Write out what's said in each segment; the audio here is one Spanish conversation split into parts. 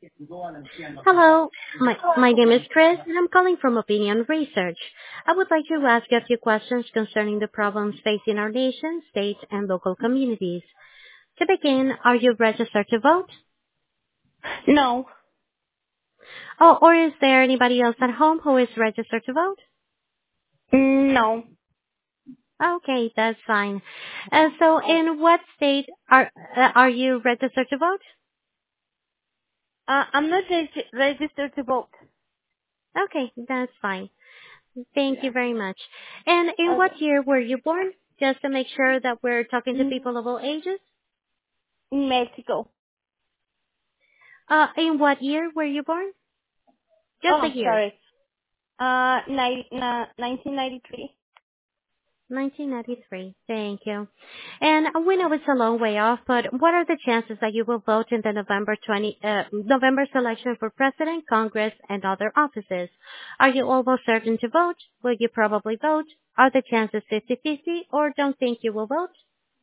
Hello, my name is Chris, and I'm calling from Opinion Research. I would like to ask you a few questions concerning the problems facing our nation, state, and local communities. To begin, are you registered to vote? No. Oh, or is there anybody else at home who is registered to vote? No. Okay, that's fine. So in what state are you registered to vote? I'm not registered to vote. Okay, that's fine. Thank you very much. And in Okay. what year were you born? Just to make sure that we're talking to Mm, people of all ages. Mexico. In what year were you born? Just a Oh, year. sorry. 1993. 1993. Thank you. And we know it's a long way off, but what are the chances that you will vote in the November selection for president, Congress, and other offices? Are you almost certain to vote? Will you probably vote? Are the chances 50-50 or don't think you will vote?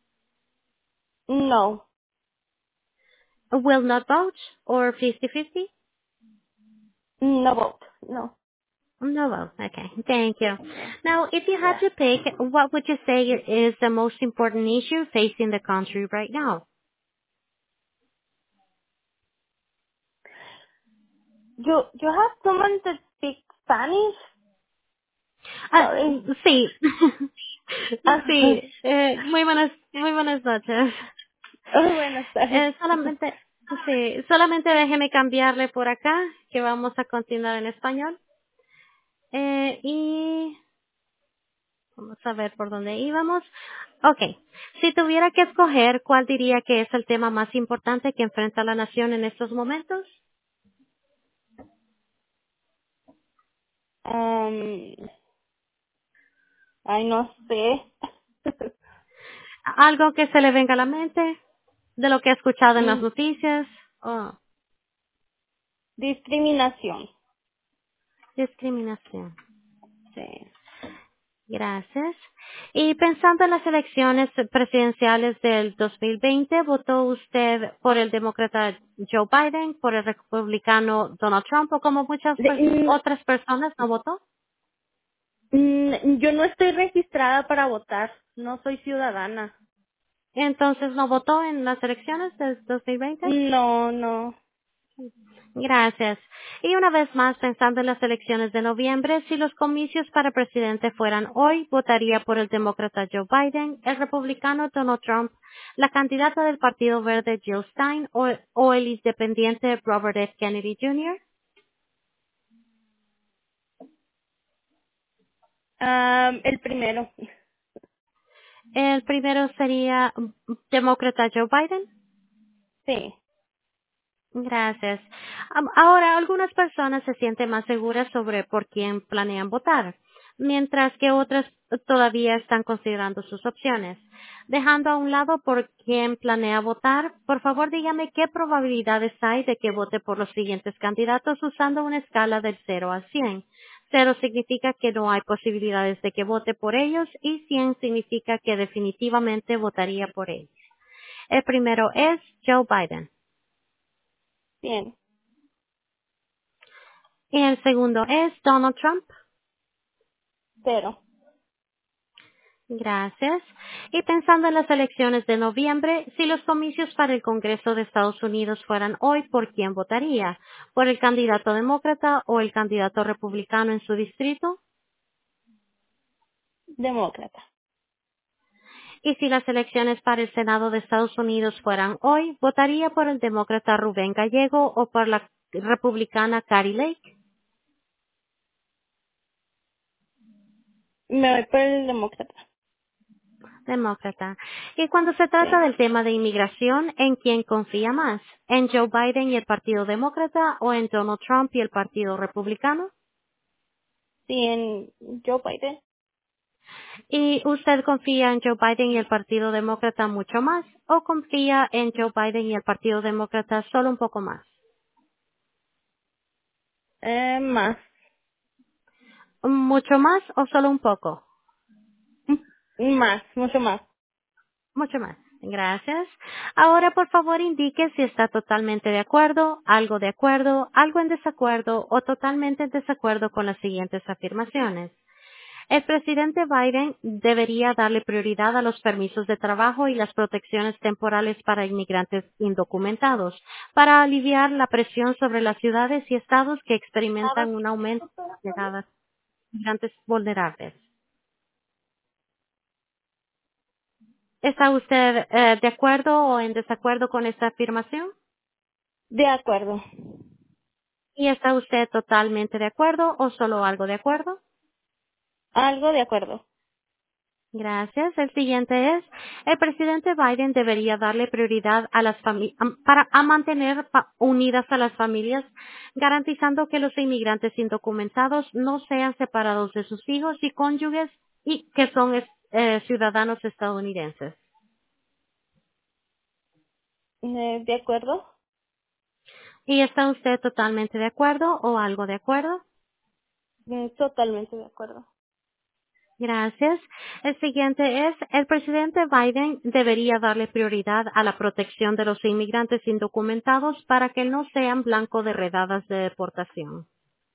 No. Will not vote or 50-50? No vote. No. No vote. Okay. Thank you. No. Now, if you had Yeah. to pick, what would you say is the most important issue facing the country right now? You have someone that speaks Spanish? Sorry. Sí. Sí. Muy buenas noches. Buenas tardes. Solamente, sí, solamente déjeme cambiarle por acá, que vamos a continuar en español. Y vamos a ver por dónde íbamos. Okay. Si tuviera que escoger, ¿cuál diría que es el tema más importante que enfrenta la nación en estos momentos? Um, Ay, no sé. ¿Algo que se le venga a la mente de lo que ha escuchado en las Mm, noticias? Oh, Discriminación. discriminación. Sí. Gracias. Y pensando en las elecciones presidenciales del 2020, ¿votó usted por el demócrata Joe Biden, por el republicano Donald Trump o como muchas otras personas no votó? Yo no estoy registrada para votar. No soy ciudadana. Entonces, ¿no votó en las elecciones del 2020? No, no. Gracias. Y una vez más, pensando en las elecciones de noviembre, si los comicios para presidente fueran hoy, votaría por el demócrata Joe Biden, el republicano Donald Trump, la candidata del Partido Verde Jill Stein o el independiente Robert F. Kennedy Jr. El primero. El primero sería demócrata Joe Biden. Sí. Gracias. Ahora, algunas personas se sienten más seguras sobre por quién planean votar, mientras que otras todavía están considerando sus opciones. Dejando a un lado por quién planea votar, por favor dígame qué probabilidades hay de que vote por los siguientes candidatos usando una escala del 0 al 100. 0 significa que no hay posibilidades de que vote por ellos y 100 significa que definitivamente votaría por ellos. El primero es Joe Biden. Bien. Y el segundo es Donald Trump. Cero. Gracias. Y pensando en las elecciones de noviembre, si los comicios para el Congreso de Estados Unidos fueran hoy, ¿por quién votaría? ¿Por el candidato demócrata o el candidato republicano en su distrito? Demócrata. Y si las elecciones para el Senado de Estados Unidos fueran hoy, ¿votaría por el demócrata Rubén Gallego o por la republicana Carrie Lake? Me voy por el demócrata. Demócrata. Y cuando se trata Sí. del tema de inmigración, ¿en quién confía más? ¿En Joe Biden y el Partido Demócrata o en Donald Trump y el Partido Republicano? Sí, en Joe Biden. ¿Y usted confía en Joe Biden y el Partido Demócrata mucho más o confía en Joe Biden y el Partido Demócrata solo un poco más? Más. ¿Mucho más o solo un poco? Más, mucho más. Mucho más. Gracias. Ahora, por favor, indique si está totalmente de acuerdo, algo en desacuerdo o totalmente en desacuerdo con las siguientes afirmaciones. El presidente Biden debería darle prioridad a los permisos de trabajo y las protecciones temporales para inmigrantes indocumentados, para aliviar la presión sobre las ciudades y estados que experimentan un aumento de las llegadas de inmigrantes vulnerables. ¿Está usted de acuerdo o en desacuerdo con esta afirmación? De acuerdo. ¿Y está usted totalmente de acuerdo o solo algo de acuerdo? Algo de acuerdo. Gracias. El siguiente es, el presidente Biden debería darle prioridad a las para a mantener unidas a las familias, garantizando que los inmigrantes indocumentados no sean separados de sus hijos y cónyuges y que son ciudadanos estadounidenses. De acuerdo. ¿Y está usted totalmente de acuerdo o algo de acuerdo? Totalmente de acuerdo. Gracias. El siguiente es, el presidente Biden debería darle prioridad a la protección de los inmigrantes indocumentados para que no sean blanco de redadas de deportación.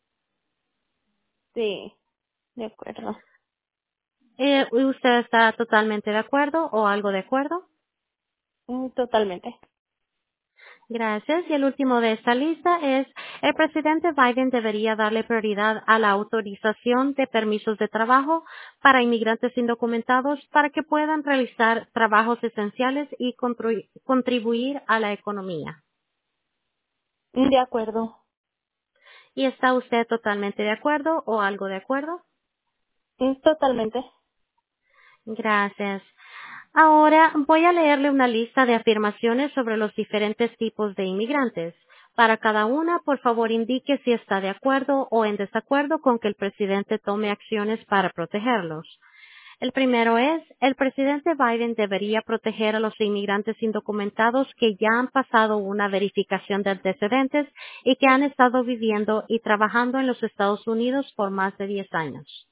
Sí, de acuerdo. ¿Usted está totalmente de acuerdo o algo de acuerdo? Totalmente. Gracias. Y el último de esta lista es, el presidente Biden debería darle prioridad a la autorización de permisos de trabajo para inmigrantes indocumentados para que puedan realizar trabajos esenciales y contribuir a la economía. De acuerdo. ¿Y está usted totalmente de acuerdo o algo de acuerdo? Totalmente. Gracias. Ahora voy a leerle una lista de afirmaciones sobre los diferentes tipos de inmigrantes. Para cada una, por favor, indique si está de acuerdo o en desacuerdo con que el presidente tome acciones para protegerlos. El primero es, el presidente Biden debería proteger a los inmigrantes indocumentados que ya han pasado una verificación de antecedentes y que han estado viviendo y trabajando en los Estados Unidos por más de 10 años.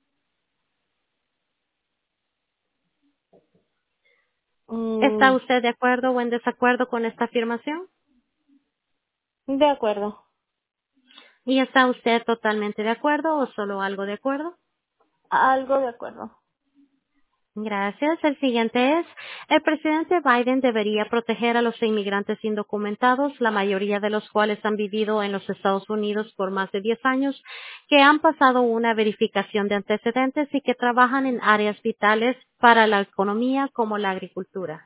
¿Está Mm, usted de acuerdo o en desacuerdo con esta afirmación? de acuerdo. ¿Y está usted totalmente de acuerdo o solo algo de acuerdo? Algo de acuerdo. Gracias. El siguiente es, el presidente Biden debería proteger a los inmigrantes indocumentados, la mayoría de los cuales han vivido en los Estados Unidos por más de 10 años, que han pasado una verificación de antecedentes y que trabajan en áreas vitales para la economía como la agricultura.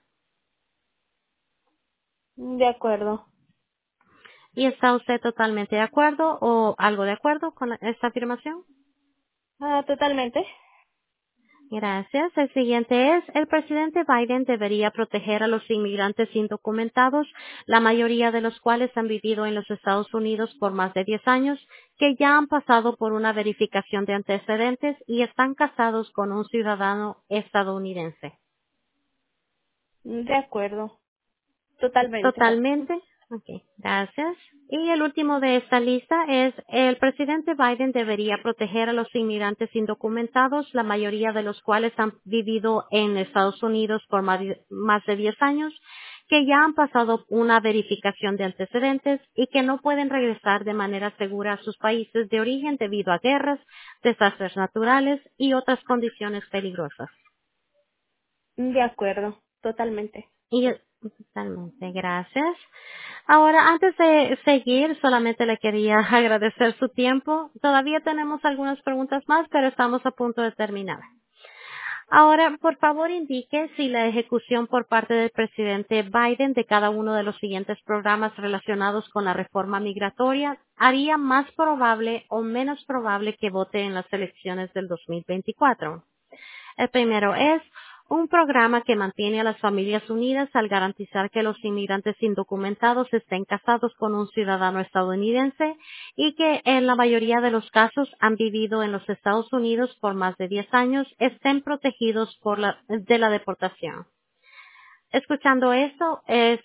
De acuerdo. ¿Y está usted totalmente de acuerdo o algo de acuerdo con esta afirmación? Totalmente. Gracias. El siguiente es, el presidente Biden debería proteger a los inmigrantes indocumentados, la mayoría de los cuales han vivido en los Estados Unidos por más de 10 años, que ya han pasado por una verificación de antecedentes y están casados con un ciudadano estadounidense. De acuerdo. Totalmente. Totalmente. Ok, gracias. Y el último de esta lista es, el presidente Biden debería proteger a los inmigrantes indocumentados, la mayoría de los cuales han vivido en Estados Unidos por más de 10 años, que ya han pasado una verificación de antecedentes y que no pueden regresar de manera segura a sus países de origen debido a guerras, desastres naturales y otras condiciones peligrosas. De acuerdo. Totalmente. Y totalmente, gracias. Ahora, antes de seguir, solamente le quería agradecer su tiempo. Todavía tenemos algunas preguntas más, pero estamos a punto de terminar. Ahora, por favor, indique si la ejecución por parte del presidente Biden de cada uno de los siguientes programas relacionados con la reforma migratoria haría más probable o menos probable que vote en las elecciones del 2024. El primero es un programa que mantiene a las familias unidas al garantizar que los inmigrantes indocumentados estén casados con un ciudadano estadounidense y que en la mayoría de los casos han vivido en los Estados Unidos por más de 10 años estén protegidos de la deportación. Escuchando esto, es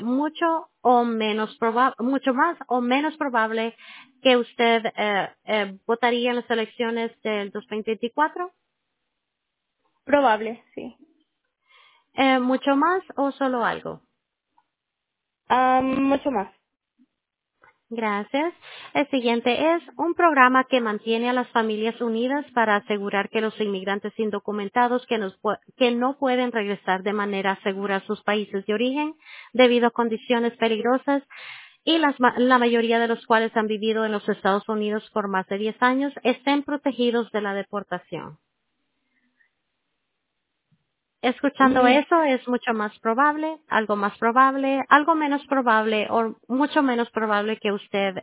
mucho más o menos probable que usted votaría en las elecciones del 2024. Probable, sí. ¿Mucho más o solo algo? Mucho más. Gracias. El siguiente es un programa que mantiene a las familias unidas para asegurar que los inmigrantes indocumentados que no pueden regresar de manera segura a sus países de origen debido a condiciones peligrosas y la mayoría de los cuales han vivido en los Estados Unidos por más de 10 años estén protegidos de la deportación. Escuchando Mm, eso es mucho más probable, algo más probable, algo menos probable o mucho menos probable que usted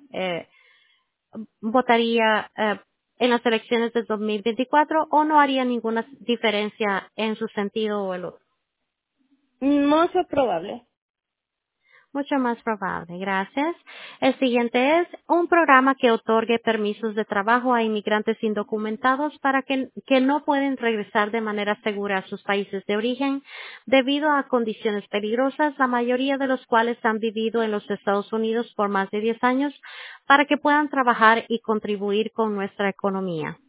votaría en las elecciones del 2024 o no haría ninguna diferencia en su sentido o el otro. Mucho probable. Mucho más probable, gracias. El siguiente es un programa que otorgue permisos de trabajo a inmigrantes indocumentados para que no pueden regresar de manera segura a sus países de origen debido a condiciones peligrosas, la mayoría de los cuales han vivido en los Estados Unidos por más de 10 años, para que puedan trabajar y contribuir con nuestra economía.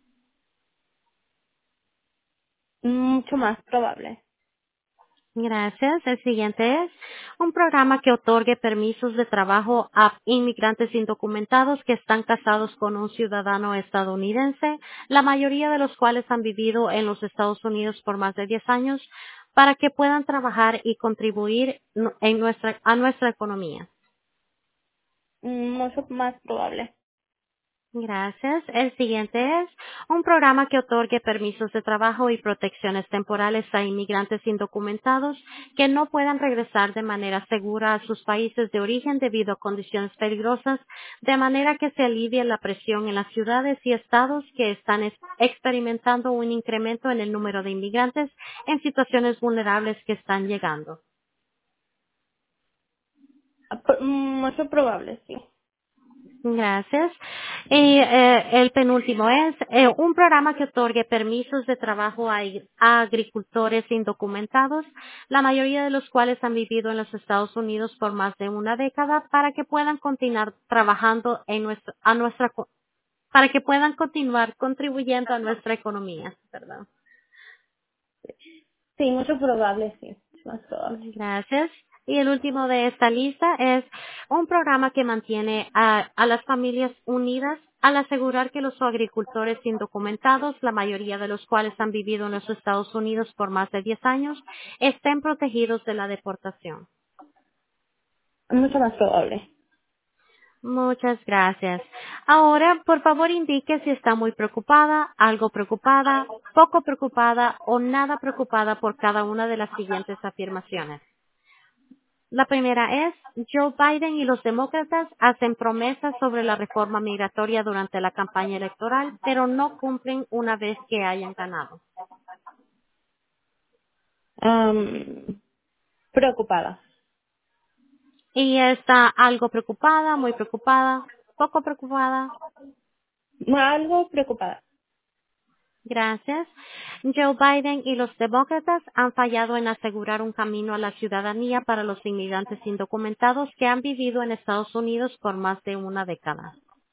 Mucho más probable. Gracias. El siguiente es un programa que otorgue permisos de trabajo a inmigrantes indocumentados que están casados con un ciudadano estadounidense, la mayoría de los cuales han vivido en los Estados Unidos por más de 10 años, para que puedan trabajar y contribuir a nuestra economía. Mucho más probable. Gracias. El siguiente es un programa que otorgue permisos de trabajo y protecciones temporales a inmigrantes indocumentados que no puedan regresar de manera segura a sus países de origen debido a condiciones peligrosas, de manera que se alivie la presión en las ciudades y estados que están experimentando un incremento en el número de inmigrantes en situaciones vulnerables que están llegando. Mucho probable, sí. Gracias. Y el penúltimo es un programa que otorgue permisos de trabajo a agricultores indocumentados, la mayoría de los cuales han vivido en los Estados Unidos por más de una década, para que puedan continuar trabajando para que puedan continuar contribuyendo a nuestra economía. Perdón. Sí, mucho probable, sí. Más probable. Gracias. Y el último de esta lista es un programa que mantiene a las familias unidas al asegurar que los agricultores indocumentados, la mayoría de los cuales han vivido en los Estados Unidos por más de 10 años, estén protegidos de la deportación. Mucho más probable. Muchas gracias. Ahora, por favor, indique si está muy preocupada, algo preocupada, poco preocupada o nada preocupada por cada una de las siguientes afirmaciones. La primera es, Joe Biden y los demócratas hacen promesas sobre la reforma migratoria durante la campaña electoral, pero no cumplen una vez que hayan ganado. Am, Preocupada. Y está algo preocupada, muy preocupada, poco preocupada. Algo preocupada. Gracias. Joe Biden y los demócratas han fallado en asegurar un camino a la ciudadanía para los inmigrantes indocumentados que han vivido en Estados Unidos por más de una década.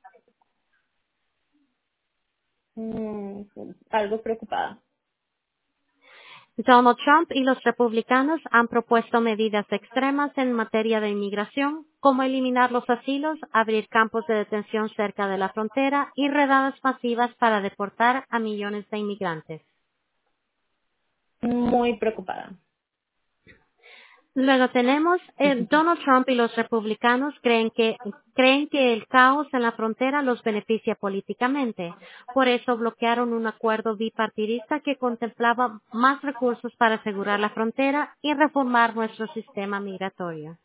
Mm, Algo preocupada. Donald Trump y los republicanos han propuesto medidas extremas en materia de inmigración, como eliminar los asilos, abrir campos de detención cerca de la frontera y redadas masivas para deportar a millones de inmigrantes. Muy preocupada. Luego tenemos Donald Trump y los republicanos creen que el caos en la frontera los beneficia políticamente. Por eso bloquearon un acuerdo bipartidista que contemplaba más recursos para asegurar la frontera y reformar nuestro sistema migratorio.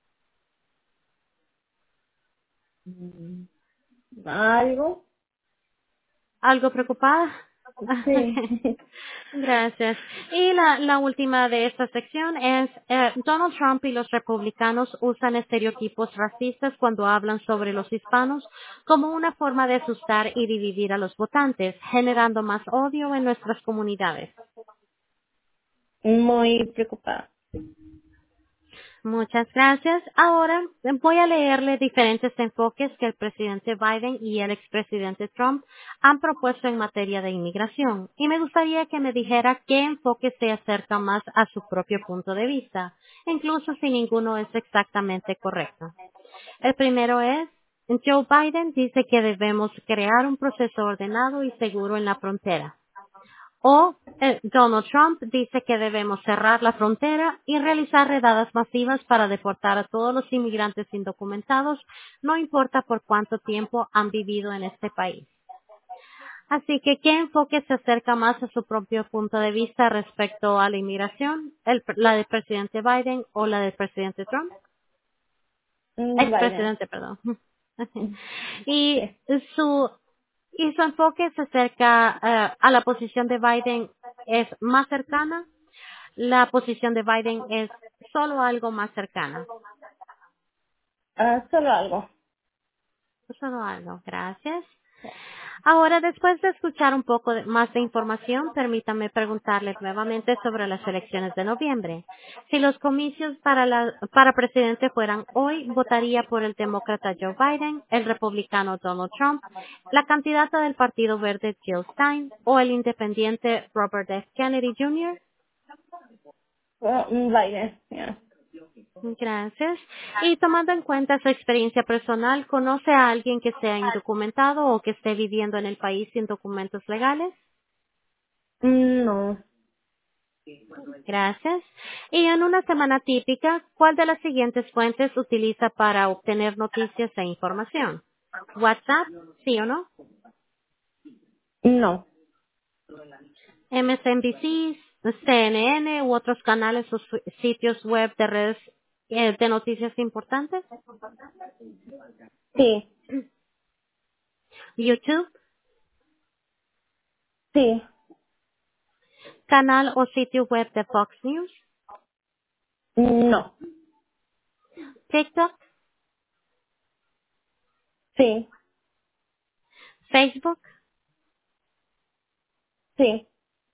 Mm, Algo. ¿Algo preocupada? Sí. Ok. Gracias. Y la última de esta sección es, Donald Trump y los republicanos usan estereotipos racistas cuando hablan sobre los hispanos como una forma de asustar y dividir a los votantes, generando más odio en nuestras comunidades. Muy preocupada. Muchas gracias. Ahora voy a leerle diferentes enfoques que el presidente Biden y el expresidente Trump han propuesto en materia de inmigración. Y me gustaría que me dijera qué enfoque se acerca más a su propio punto de vista, incluso si ninguno es exactamente correcto. El primero es, Joe Biden dice que debemos crear un proceso ordenado y seguro en la frontera. O Donald Trump dice que debemos cerrar la frontera y realizar redadas masivas para deportar a todos los inmigrantes indocumentados, no importa por cuánto tiempo han vivido en este país. Así que, ¿qué enfoque se acerca más a su propio punto de vista respecto a la inmigración? ¿La del presidente Biden o la del presidente Trump? Biden. Expresidente, perdón. Y Sí. su y su enfoque se acerca a la posición de Biden es más cercana. La posición de Biden es solo algo más cercana. Solo algo. Solo algo. Gracias. Ahora, después de escuchar un poco más de información, permítame preguntarle nuevamente sobre las elecciones de noviembre. Si los comicios para presidente fueran hoy, ¿votaría por el demócrata Joe Biden, el republicano Donald Trump, la candidata del Partido Verde Jill Stein o el independiente Robert F. Kennedy Jr.? Biden. Yeah. Gracias. Y tomando en cuenta su experiencia personal, ¿conoce a alguien que sea indocumentado o que esté viviendo en el país sin documentos legales? No. Gracias. Y en una semana típica, ¿cuál de las siguientes fuentes utiliza para obtener noticias e información? WhatsApp, ¿sí o no? No. MSNBC, CNN u otros canales o sitios web de redes de noticias importantes. Sí. YouTube, Sí. canal o sitio web de Fox News. No. TikTok, Sí. Facebook, Sí.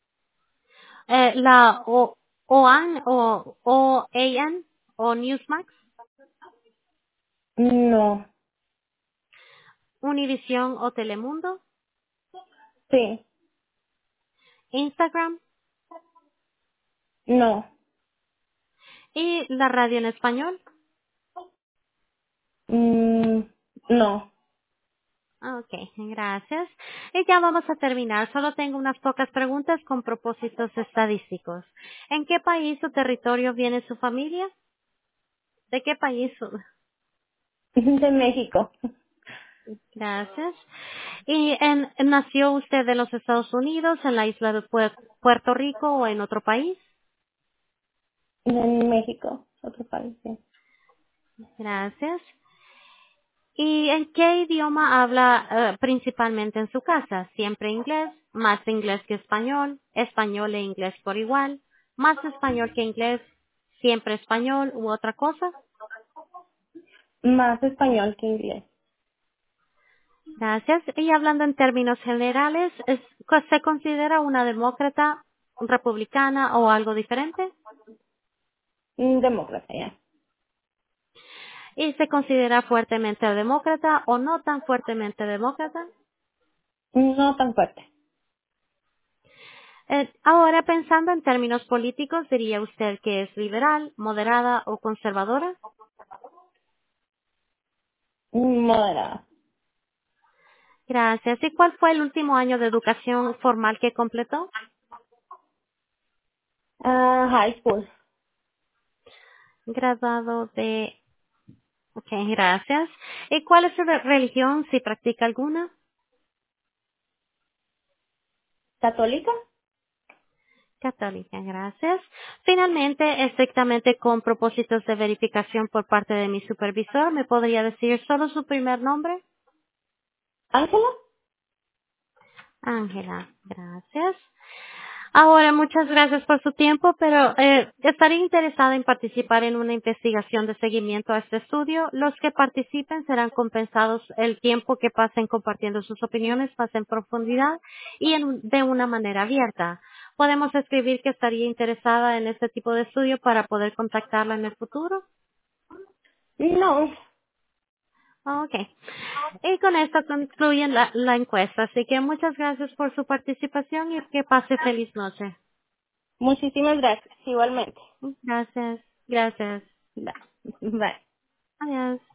la OAN o OAN o Newsmax, No. Univision o Telemundo, Sí. Instagram No. y la radio en español. Mm, no. Ok, gracias. Y ya vamos a terminar. Solo tengo unas pocas preguntas con propósitos estadísticos. ¿En qué país o territorio viene su familia? ¿De qué país? De México. Gracias. ¿Y nació usted en los Estados Unidos, en la isla de Puerto Rico o en otro país? En México. Otro país, sí. Gracias. ¿Y en qué idioma habla principalmente en su casa? ¿Siempre inglés? ¿Más inglés que español? ¿Español e inglés por igual? ¿Más español que inglés? ¿Siempre español u otra cosa? Más español que inglés. Gracias. Y hablando en términos generales, ¿se considera una demócrata, republicana o algo diferente? Demócrata, ya. ¿Y se considera fuertemente demócrata o no tan fuertemente demócrata? No tan fuerte. Ahora, pensando en términos políticos, ¿diría usted que es liberal, moderada o conservadora? Moderada. Gracias. ¿Y cuál fue el último año de educación formal que completó? High school. Graduado de... Ok, gracias. ¿Y cuál es su religión, si practica alguna? ¿Católica? Católica, gracias. Finalmente, estrictamente con propósitos de verificación por parte de mi supervisor, ¿me podría decir solo su primer nombre? ¿Ángela? Ángela, gracias. Ahora, muchas gracias por su tiempo, pero estaría interesada en participar en una investigación de seguimiento a este estudio. Los que participen serán compensados el tiempo que pasen compartiendo sus opiniones más en profundidad y de una manera abierta. Podemos escribir que estaría interesada en este tipo de estudio para poder contactarla en el futuro. No, Okay. Y con esto concluyen la encuesta. Así que muchas gracias por su participación y que pase feliz noche. muchísimas gracias, igualmente. Gracias. Gracias. Bye. Bye. Adiós.